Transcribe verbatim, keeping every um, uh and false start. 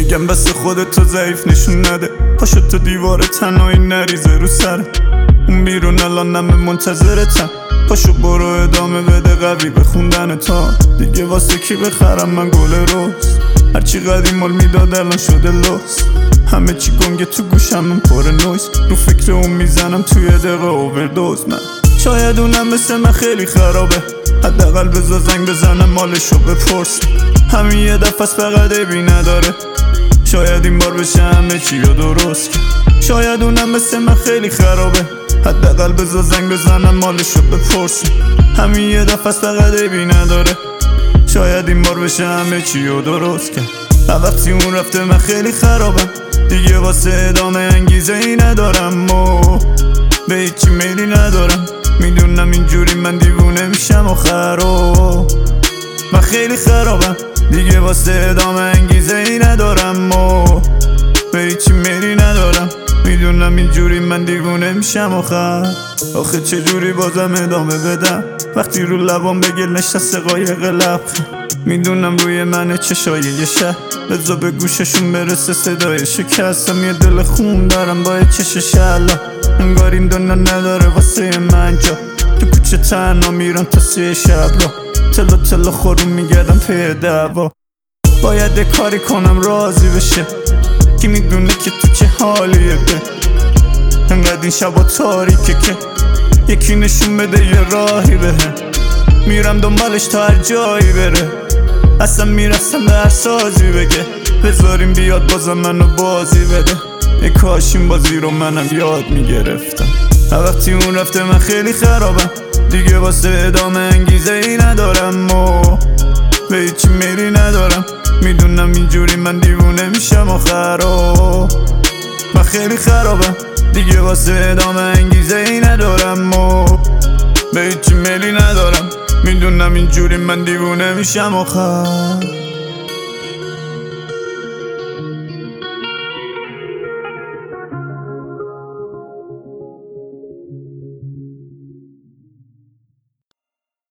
میگم بس خودتو ضعیف نشون نده، پاشو تو دیوار تنهایی نریزه رو سر اون بیرون، الان همه منتظرتن، پاشو برو ادامه بده قوی به خوندن تا دیگه واسه کی بخرم من گل روز، هرچی قدیم مال میداد الان شده لوس، همه چی گنگه تو گوشم من پر نویز، رو فکر اون میزنم توی دقیقه اووردوز. من شاید اونم مثل من خیلی خرابه، حداقل بذار زنگ بزنم مالشو بپرس، همین یه دفعه فقط عیبی نداره، شاید این بار بشه همه چی رو درست کرد. شاید اونم مثل من خیلی خرابه، حداقل بذار زنگ بزنم مالشو بپرس، همین یه دفعه فقط عیبی نداره، شاید این بار بشه همه چی رو درست کرد. وقتی اون رفته من خیلی خرابم، دیگه واسه ادامه انگیزه ای ندارم و به هیچی میلی ندارم، میدونم اینجوری من دیوونه میشم و خراب، من خیلی خرابم، دیگه واسه ادامه انگیزه ای ندارم و به هیچی میلی ندارم، میدونم اینجوری من دیوونه میشم و خراب. آخه چجوری بازم ادامه بدم وقتی رو لبام بگل نشسته قایق لبخند، میدونم روی منه چشای یه شهر، بذار به گوششون برسه صدای شکستم، یه دل خون دارم با یه چش شلا، انگار این دنیا نداره واسه من جا، تو کوچه تنها میرم تا سه شب را، تلا تلا خورون میگردم پی دعوا، باید کاری کنم راضی بشه، کی میدونه که تو چه حالیه ده، انقدر این شبا تاریکه که یکی نشون بده یه راهی بهم، میرم دنبالش تا هر جایی بره، اصلا میرسم به هر سازی بگه، بذاریم بیاد بازم منو بازی بده، ای کاش این بازی رو منم یاد میگرفتم. وقتی اون رفته من خیلی خرابم، دیگه واسه ادامه انگیزه ای ندارم و به هیچی میلی ندارم، میدونم اینجوری من دیوونه میشم و خراب، من خیلی خرابم، دیگه واسه ادامه انگیزه ای ندارم و به هیچی میلی ندارم، میدونم اینجوری من دیوونه میشم و خراب.